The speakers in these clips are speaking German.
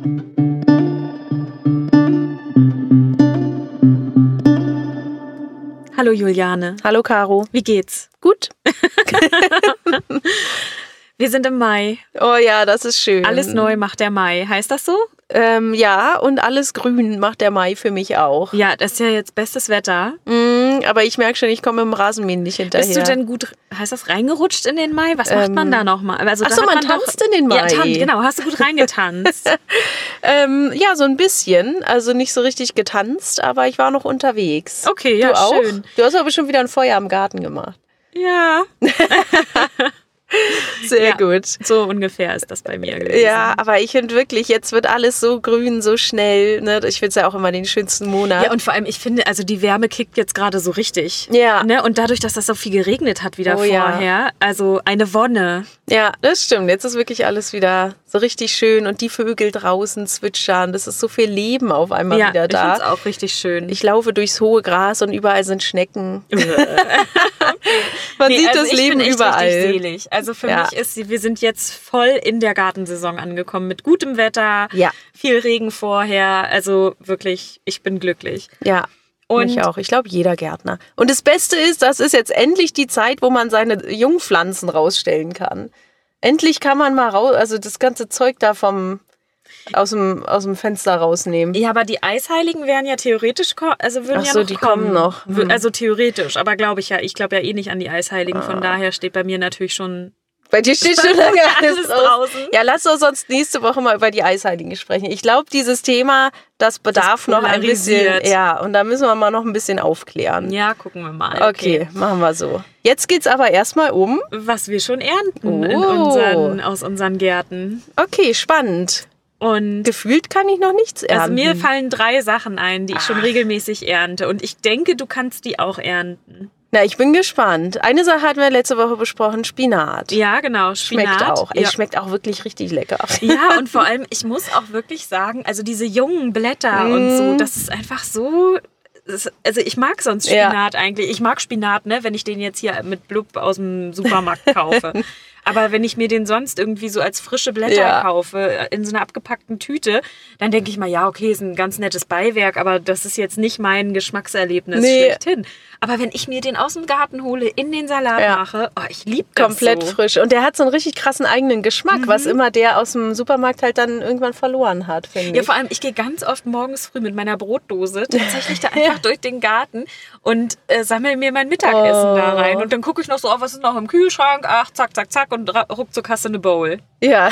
Hallo Juliane. Hallo Caro. Wie geht's? Gut. Wir sind im Mai. Oh ja, das ist schön. Alles neu macht der Mai. Heißt das so? Ja, und alles grün macht der Mai für mich auch. Ja, das ist ja jetzt bestes Wetter. Aber ich merke schon, ich komme im Rasenmähen nicht hinterher. Bist du denn gut, heißt das reingerutscht in den Mai? Was macht man da nochmal? Also, Achso, man tanzt in den Mai. Ja, genau. Hast du gut reingetanzt? Ja, so ein bisschen. Also nicht so richtig getanzt, aber ich war noch unterwegs. Okay, ja, du auch? schön. Du hast aber schon wieder ein Feuer im Garten gemacht. Ja. Sehr gut. So ungefähr ist das bei mir gewesen. Ja, aber ich finde wirklich, jetzt wird alles so grün, so schnell. Ne? Ich finde es ja auch immer den schönsten Monat. Ja, und vor allem, ich finde, also die Wärme kickt jetzt gerade so richtig. Ja. Ne? Und dadurch, dass das so viel geregnet hat wieder vorher, also eine Wonne. Ja, das stimmt. Jetzt ist wirklich alles wieder so richtig schön und die Vögel draußen zwitschern. Das ist so viel Leben auf einmal wieder da. Ja, ich finde es auch richtig schön. Ich laufe durchs hohe Gras und überall sind Schnecken. Man sieht das Leben überall. Richtig selig. Also für mich ist, wir sind jetzt voll in der Gartensaison angekommen mit gutem Wetter, viel Regen vorher. Also wirklich, ich bin glücklich. Ja. Und ich auch. Ich glaube, jeder Gärtner. Und das Beste ist, das ist jetzt endlich die Zeit, wo man seine Jungpflanzen rausstellen kann. Endlich kann man mal raus, also das ganze Zeug da aus dem Fenster rausnehmen. Ja, aber die Eisheiligen wären ja theoretisch, würden ja noch die kommen noch. Also theoretisch, aber ich glaube ja eh nicht an die Eisheiligen. Von daher steht bei mir natürlich schon... Bei dir steht schon lange alles draußen. Ja, lass uns sonst nächste Woche mal über die Eisheiligen sprechen. Ich glaube, dieses Thema, das bedarf noch ein bisschen. Ja, und da müssen wir mal noch ein bisschen aufklären. Ja, gucken wir mal. Okay, machen wir so. Jetzt geht's aber erstmal um... was wir schon ernten aus unseren Gärten. Okay, spannend. Und gefühlt kann ich noch nichts ernten. Also mir fallen 3 Sachen ein, die ich schon regelmäßig ernte. Und ich denke, du kannst die auch ernten. Na, ich bin gespannt. Eine Sache hatten wir letzte Woche besprochen, Spinat. Ja, genau, Spinat. Schmeckt auch. Ja. Schmeckt auch wirklich richtig lecker. Ja, und vor allem, ich muss auch wirklich sagen, also diese jungen Blätter und so, das ist einfach so... Also ich mag sonst Spinat eigentlich. Ich mag Spinat, ne, wenn ich den jetzt hier mit Blub aus dem Supermarkt kaufe. Aber wenn ich mir den sonst irgendwie so als frische Blätter kaufe, in so einer abgepackten Tüte, dann denke ich mal, ja, okay, ist ein ganz nettes Beiwerk, aber das ist jetzt nicht mein Geschmackserlebnis schlechthin. Aber wenn ich mir den aus dem Garten hole, in den Salat mache, ich liebe das komplett so. Frisch. Und der hat so einen richtig krassen eigenen Geschmack, was immer der aus dem Supermarkt halt dann irgendwann verloren hat, finde ich. Ja, vor allem, ich gehe ganz oft morgens früh mit meiner Brotdose tatsächlich da einfach durch den Garten und sammle mir mein Mittagessen da rein. Und dann gucke ich noch so, was ist noch im Kühlschrank? Ach, zack, zack, zack. Und ruckzuck hast du eine Bowl. Ja.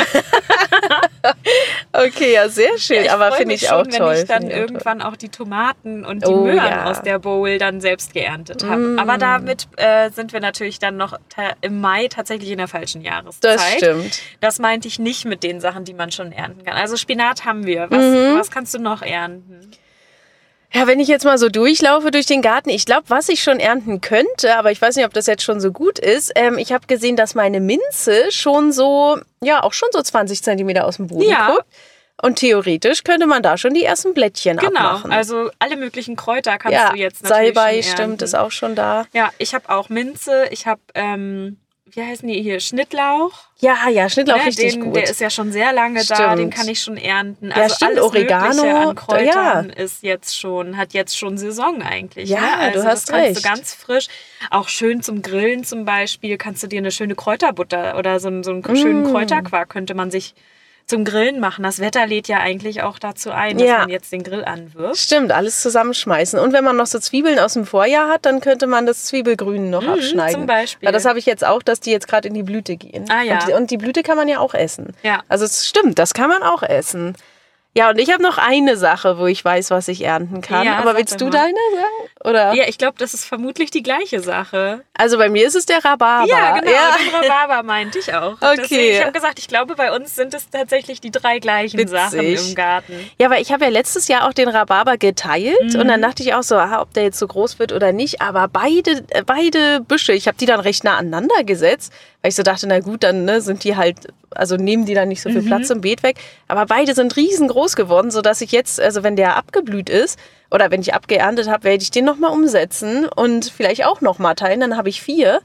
Okay, ja, sehr schön. Ja, aber finde ich auch toll. Wenn ich dann irgendwann auch die Tomaten und die Möhren aus der Bowl dann selbst geerntet habe. Aber damit sind wir natürlich dann noch im Mai tatsächlich in der falschen Jahreszeit. Das stimmt. Das meinte ich nicht mit den Sachen, die man schon ernten kann. Also Spinat haben wir. Was kannst du noch ernten? Ja, wenn ich jetzt mal so durchlaufe durch den Garten, ich glaube, was ich schon ernten könnte, aber ich weiß nicht, ob das jetzt schon so gut ist, ich habe gesehen, dass meine Minze schon so, auch schon so 20 Zentimeter aus dem Boden guckt. Und theoretisch könnte man da schon die ersten Blättchen abmachen. Genau, also alle möglichen Kräuter kannst du jetzt natürlich Salbei, schon stimmt, ernten. ist auch schon da. Ja, ich habe auch Minze, ich habe, wie heißen die hier, Schnittlauch. Ja, Schnittlauch richtig gut. Der ist ja schon sehr lange da, den kann ich schon ernten. Also stimmt, alles Oregano Mögliche an Kräutern hat jetzt schon Saison eigentlich. Ja, ne? Also du hast das kannst recht. du ganz frisch, auch schön zum Grillen zum Beispiel, kannst du dir eine schöne Kräuterbutter oder so einen schönen Kräuterquark könnte man sich zum Grillen machen. Das Wetter lädt ja eigentlich auch dazu ein, dass man jetzt den Grill anwirft. Stimmt, alles zusammenschmeißen. Und wenn man noch so Zwiebeln aus dem Vorjahr hat, dann könnte man das Zwiebelgrün noch abschneiden. Zum Beispiel. Weil das habe ich jetzt auch, dass die jetzt gerade in die Blüte gehen. Ah, ja. Und die Blüte kann man ja auch essen. Ja. Also es stimmt, das kann man auch essen. Ja, und ich habe noch eine Sache, wo ich weiß, was ich ernten kann. Ja, aber willst du deine sagen? Oder? Ja, ich glaube, das ist vermutlich die gleiche Sache. Also bei mir ist es der Rhabarber. Ja, genau, den Rhabarber meinte ich auch. Okay. Deswegen, ich habe gesagt, ich glaube, bei uns sind es tatsächlich die 3 gleichen Sachen im Garten. Ja, weil ich habe ja letztes Jahr auch den Rhabarber geteilt und dann dachte ich auch so, ob der jetzt so groß wird oder nicht. Aber beide Büsche, ich habe die dann recht nah aneinander gesetzt, weil ich so dachte, na gut, dann sind die halt, also nehmen die dann nicht so viel Platz im Beet weg. Aber beide sind riesengroß geworden, sodass ich jetzt, also wenn der abgeblüht ist oder wenn ich abgeerntet habe, werde ich den nochmal umsetzen und vielleicht auch nochmal teilen. Dann habe ich 4.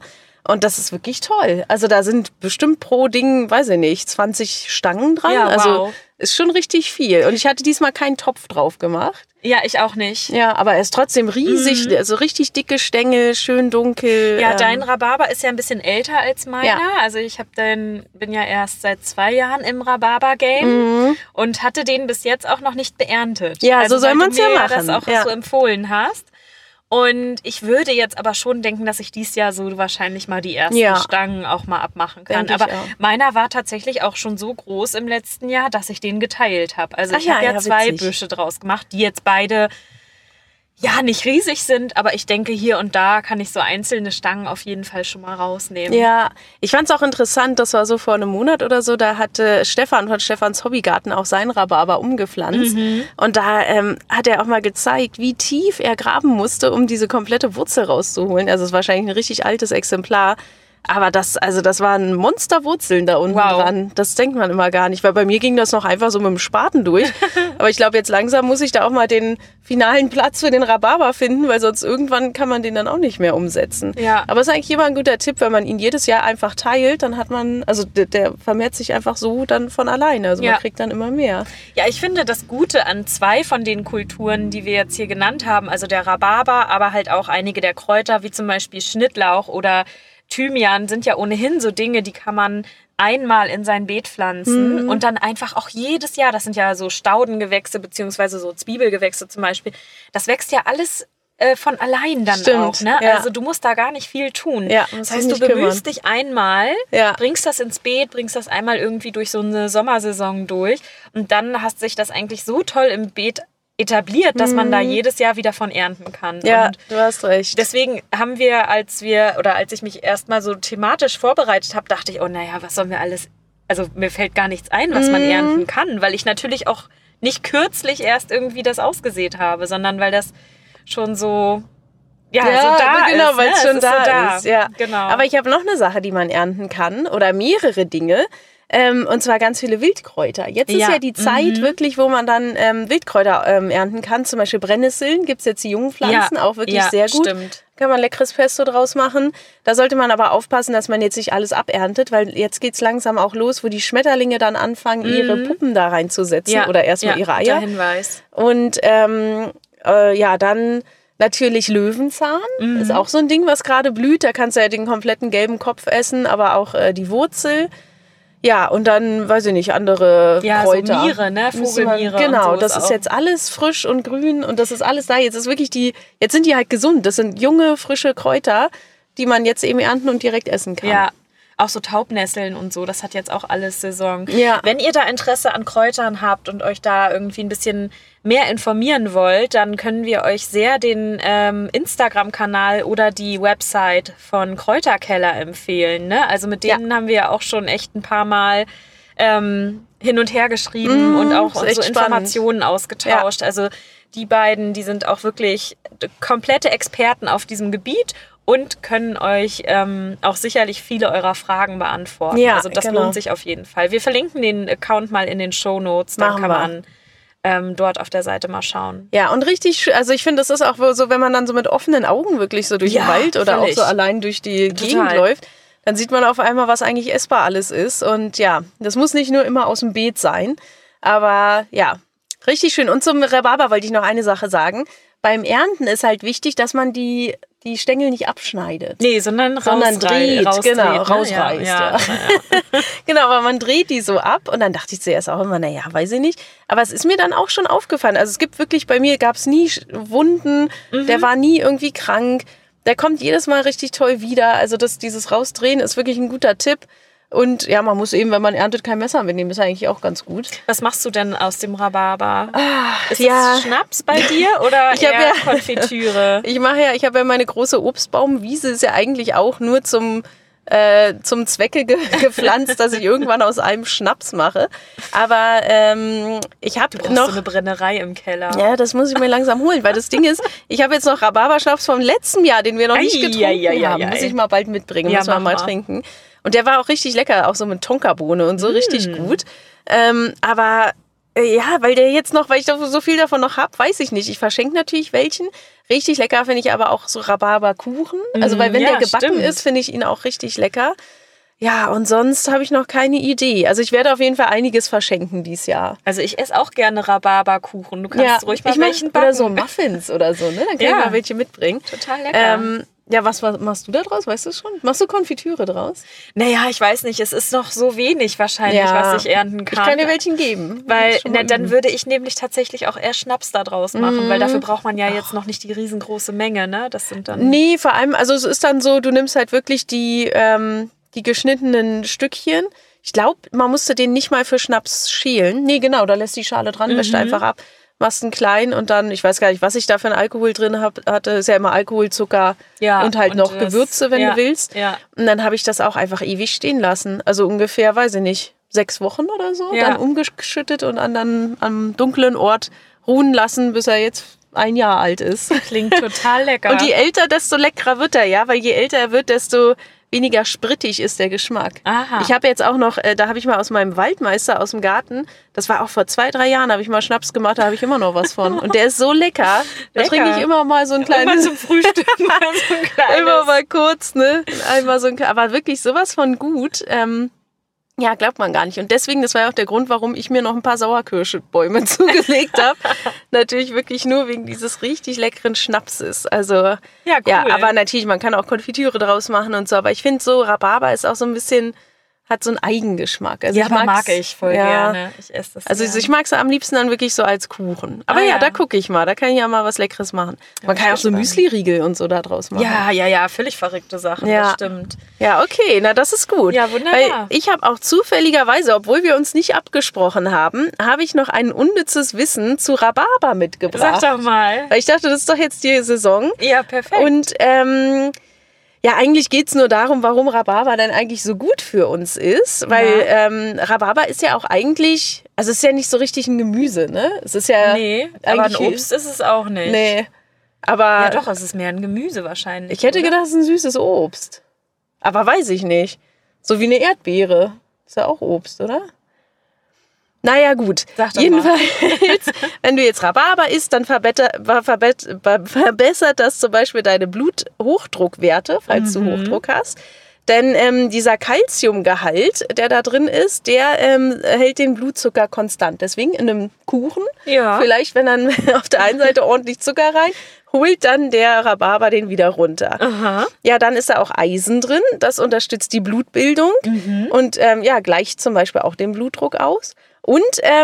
Und das ist wirklich toll. Also da sind bestimmt pro Ding, weiß ich nicht, 20 Stangen dran. Ja, wow. Also ist schon richtig viel. Und ich hatte diesmal keinen Topf drauf gemacht. Ja, ich auch nicht. Ja, aber er ist trotzdem riesig, also richtig dicke Stängel, schön dunkel. Ja, dein Rhabarber ist ja ein bisschen älter als meiner. Ja. Also ich bin ja erst seit 2 Jahren im Rhabarber-Game und hatte den bis jetzt auch noch nicht beerntet. Ja, also, so soll man es ja machen. Das auch so empfohlen hast. Und ich würde jetzt aber schon denken, dass ich dieses Jahr so wahrscheinlich mal die ersten Stangen auch mal abmachen kann. Aber meiner war tatsächlich auch schon so groß im letzten Jahr, dass ich den geteilt habe. Also ich habe ja 2 Büsche draus gemacht, die jetzt beide nicht riesig sind, aber ich denke, hier und da kann ich so einzelne Stangen auf jeden Fall schon mal rausnehmen. Ja, ich fand es auch interessant, das war so vor einem Monat oder so, da hatte Stefan von Stefans Hobbygarten auch sein Rhabarber umgepflanzt. Und da hat er auch mal gezeigt, wie tief er graben musste, um diese komplette Wurzel rauszuholen. Also es ist wahrscheinlich ein richtig altes Exemplar. Aber das waren Monsterwurzeln da unten dran. Das denkt man immer gar nicht, weil bei mir ging das noch einfach so mit dem Spaten durch. Aber ich glaube, jetzt langsam muss ich da auch mal den finalen Platz für den Rhabarber finden, weil sonst irgendwann kann man den dann auch nicht mehr umsetzen. Ja. Aber es ist eigentlich immer ein guter Tipp, wenn man ihn jedes Jahr einfach teilt, dann hat man, also der vermehrt sich einfach so dann von alleine. Also man kriegt dann immer mehr. Ja, ich finde das Gute an 2 von den Kulturen, die wir jetzt hier genannt haben, also der Rhabarber, aber halt auch einige der Kräuter, wie zum Beispiel Schnittlauch oder Thymian, sind ja ohnehin so Dinge, die kann man einmal in sein Beet pflanzen und dann einfach auch jedes Jahr, das sind ja so Staudengewächse beziehungsweise so Zwiebelgewächse zum Beispiel, das wächst ja alles von allein dann auch. Ne? Ja. Also du musst da gar nicht viel tun. Ja, das heißt, du bemühst dich einmal, bringst das ins Beet, bringst das einmal irgendwie durch so eine Sommersaison durch und dann hast sich das eigentlich so toll im Beet etabliert, dass man da jedes Jahr wieder von ernten kann. Ja, und du hast recht. Deswegen haben wir, als ich mich erstmal so thematisch vorbereitet habe, dachte ich, oh naja, was sollen wir alles, also mir fällt gar nichts ein, was man ernten kann, weil ich natürlich auch nicht kürzlich erst irgendwie das ausgesät habe, sondern weil das schon so so da genau, ist. Weil es schon da ist. Ja. Genau. Aber ich habe noch eine Sache, die man ernten kann oder mehrere Dinge. Und zwar ganz viele Wildkräuter. Jetzt ist ja die Zeit wirklich, wo man dann Wildkräuter ernten kann. Zum Beispiel Brennnesseln gibt es jetzt die jungen Pflanzen, auch wirklich sehr gut. Stimmt. Kann man leckeres Pesto draus machen. Da sollte man aber aufpassen, dass man jetzt nicht alles aberntet, weil jetzt geht es langsam auch los, wo die Schmetterlinge dann anfangen, ihre Puppen da reinzusetzen oder erstmal ihre Eier. Der Hinweis. Und dann natürlich Löwenzahn ist auch so ein Ding, was gerade blüht. Da kannst du ja den kompletten gelben Kopf essen, aber auch die Wurzel. Ja, und dann, weiß ich nicht, andere Kräuter. So Miere, ne? Vogelmiere. Genau, und so das ist jetzt alles frisch und grün und das ist alles da. Jetzt sind die halt gesund. Das sind junge, frische Kräuter, die man jetzt eben ernten und direkt essen kann. Ja, auch so Taubnesseln und so, das hat jetzt auch alles Saison. Ja. Wenn ihr da Interesse an Kräutern habt und euch da irgendwie ein bisschen mehr informieren wollt, dann können wir euch sehr den Instagram-Kanal oder die Website von Kräuterkeller empfehlen. Ne? Also mit denen haben wir auch schon echt ein paar Mal hin und her geschrieben und auch so Informationen ausgetauscht. Ja. Also die beiden, die sind auch wirklich komplette Experten auf diesem Gebiet und können euch auch sicherlich viele eurer Fragen beantworten. Ja, also das lohnt sich auf jeden Fall. Wir verlinken den Account mal in den Shownotes, dann kann man dort auf der Seite mal schauen. Ja, und richtig, also ich finde, das ist auch so, wenn man dann so mit offenen Augen wirklich so durch den Wald oder auch so allein durch die Gegend läuft, dann sieht man auf einmal, was eigentlich essbar alles ist. Und ja, das muss nicht nur immer aus dem Beet sein, aber ja, richtig schön. Und zum Rhabarber wollte ich noch eine Sache sagen. Beim Ernten ist halt wichtig, dass man die Stängel nicht abschneidet. Nee, sondern dreht, genau, rausreißt. Ja. Genau, aber man dreht die so ab und dann dachte ich zuerst auch immer, naja, weiß ich nicht. Aber es ist mir dann auch schon aufgefallen. Also es gibt wirklich, bei mir gab es nie Wunden, der war nie irgendwie krank. Der kommt jedes Mal richtig toll wieder. Also dieses Rausdrehen ist wirklich ein guter Tipp. Und ja, man muss eben, wenn man erntet, kein Messer mitnehmen. Das ist eigentlich auch ganz gut. Was machst du denn aus dem Rhabarber? Ist es Schnaps bei dir oder eher Konfitüre? Ich habe ja meine große Obstbaumwiese, ist ja eigentlich auch nur zum Zwecke gepflanzt, dass ich irgendwann aus einem Schnaps mache. Aber ich habe noch so eine Brennerei im Keller. Ja, das muss ich mir langsam holen, weil das Ding ist, ich habe jetzt noch Rhabarberschnaps vom letzten Jahr, den wir noch nicht getrunken haben. Muss ich mal bald mitbringen, müssen wir mal trinken. Und der war auch richtig lecker, auch so mit Tonkabohne und so richtig gut. Aber Ja, weil der jetzt noch, weil ich so viel davon noch habe, weiß ich nicht. Ich verschenke natürlich welchen. Richtig lecker finde ich aber auch so Rhabarberkuchen. Also, weil wenn der gebacken ist, finde ich ihn auch richtig lecker. Ja, und sonst habe ich noch keine Idee. Also ich werde auf jeden Fall einiges verschenken dieses Jahr. Also ich esse auch gerne Rhabarberkuchen. Du kannst ruhig mal welchen backen. Oder so Muffins oder so, ne? Dann kann ich mal welche mitbringen. Total lecker. Ja, was machst du da draus? Weißt du schon? Machst du Konfitüre draus? Naja, ich weiß nicht. Es ist noch so wenig wahrscheinlich, was ich ernten kann. Ich kann dir welchen geben. Weil dann würde ich nämlich tatsächlich auch eher Schnaps da draus machen. Weil dafür braucht man ja jetzt noch nicht die riesengroße Menge, ne? Das sind dann... Nee, vor allem, also es ist dann so, du nimmst halt wirklich die geschnittenen Stückchen. Ich glaube, man musste den nicht mal für Schnaps schälen. Nee, genau, da lässt die Schale dran, wäscht einfach ab. Machst einen kleinen und dann, ich weiß gar nicht, was ich da für einen Alkohol drin hatte, ist ja immer Alkohol, Zucker und halt noch Gewürze, wenn du willst. Ja. Und dann habe ich das auch einfach ewig stehen lassen. Also ungefähr, weiß ich nicht, 6 Wochen oder so. Ja. Dann umgeschüttet und dann am dunklen Ort ruhen lassen, bis er jetzt 1 Jahr alt ist. Klingt total lecker. Und je älter, desto leckerer wird er, ja, weil je älter er wird, desto weniger sprittig ist der Geschmack. Aha. Ich habe jetzt auch noch, da habe ich mal aus meinem Waldmeister aus dem Garten, das war auch vor 2-3 Jahren, habe ich mal Schnaps gemacht, da habe ich immer noch was von. Und der ist so lecker. Da trinke ich immer mal so ein kleines... Immer zum Frühstück mal so ein kleines. Immer mal kurz, ne? Einmal so ein, aber wirklich sowas von gut. Ja, glaubt man gar nicht. Und deswegen, das war ja auch der Grund, warum ich mir noch ein paar Sauerkirschbäume zugelegt habe. Natürlich wirklich nur wegen dieses richtig leckeren Schnapses. Also, ja, cool. Ja, aber natürlich, man kann auch Konfitüre draus machen und so. Aber ich finde so, Rhabarber ist auch so ein bisschen, hat so einen Eigengeschmack. Also ja, aber mag ich voll gerne. Ich esse das also ich mag es am liebsten dann wirklich so als Kuchen. Aber da gucke ich mal. Da kann ich ja mal was Leckeres machen. Man kann ja auch so Müsli-Riegel und so da draus machen. Ja, völlig verrückte Sachen, das stimmt. Ja, okay, na das ist gut. Ja, wunderbar. Weil ich habe auch zufälligerweise, obwohl wir uns nicht abgesprochen haben, habe ich noch ein unnützes Wissen zu Rhabarber mitgebracht. Sag doch mal. Weil ich dachte, das ist doch jetzt die Saison. Ja, perfekt. Und ja, eigentlich geht es nur darum, warum Rhabarber denn eigentlich so gut für uns ist. Weil Rhabarber ist ja auch eigentlich, also es ist ja nicht so richtig ein Gemüse, ne? Es ist ja aber ein Obst ist es auch nicht. Nee, aber... Ja doch, es ist mehr ein Gemüse wahrscheinlich. Ich hätte gedacht, es ist ein süßes Obst. Aber weiß ich nicht. So wie eine Erdbeere. Ist ja auch Obst, oder? Naja, gut. Jedenfalls, wenn du jetzt Rhabarber isst, dann verbessert das zum Beispiel deine Bluthochdruckwerte, falls du Hochdruck hast. Denn dieser Calciumgehalt, der da drin ist, der hält den Blutzucker konstant. Deswegen in einem Kuchen, vielleicht wenn dann auf der einen Seite ordentlich Zucker rein, holt dann der Rhabarber den wieder runter. Aha. Ja, dann ist da auch Eisen drin. Das unterstützt die Blutbildung und gleicht zum Beispiel auch den Blutdruck aus. Und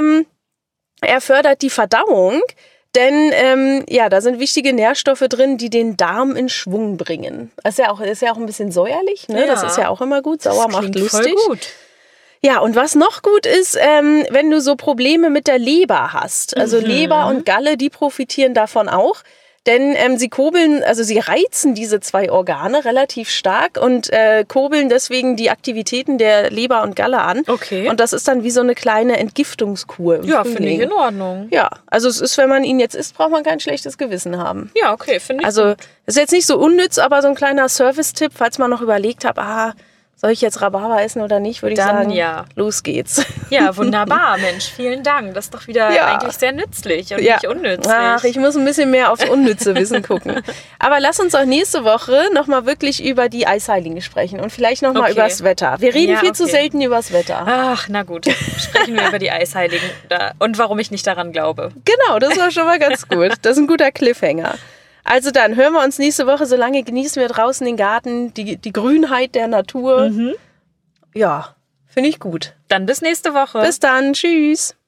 er fördert die Verdauung, denn da sind wichtige Nährstoffe drin, die den Darm in Schwung bringen. Das ist ja auch ein bisschen säuerlich, ne? Ja. Das ist ja auch immer gut. Sauer macht lustig. Voll gut. Ja, und was noch gut ist, wenn du so Probleme mit der Leber hast. Also Leber und Galle, die profitieren davon auch. Denn sie reizen diese 2 Organe relativ stark und kurbeln deswegen die Aktivitäten der Leber und Galle an. Okay. Und das ist dann wie so eine kleine Entgiftungskur. Ja, finde ich in Ordnung. Ja, also es ist, wenn man ihn jetzt isst, braucht man kein schlechtes Gewissen haben. Ja, okay, finde ich Also ist jetzt nicht so unnütz, aber so ein kleiner Service-Tipp, falls man noch überlegt hat, soll ich jetzt Rhabarber essen oder nicht, würde ich sagen, los geht's. Ja, wunderbar, Mensch, vielen Dank. Das ist doch wieder eigentlich sehr nützlich und nicht unnützlich. Ach, ich muss ein bisschen mehr aufs unnütze Wissen gucken. Aber lass uns auch nächste Woche nochmal wirklich über die Eisheilige sprechen und vielleicht nochmal übers Wetter. Wir reden viel zu selten übers Wetter. Ach, na gut, sprechen wir über die Eisheiligen und warum ich nicht daran glaube. Genau, das war schon mal ganz gut. Das ist ein guter Cliffhanger. Also dann hören wir uns nächste Woche. Solange genießen wir draußen den Garten, die Grünheit der Natur. Ja, finde ich gut. Dann bis nächste Woche. Bis dann. Tschüss.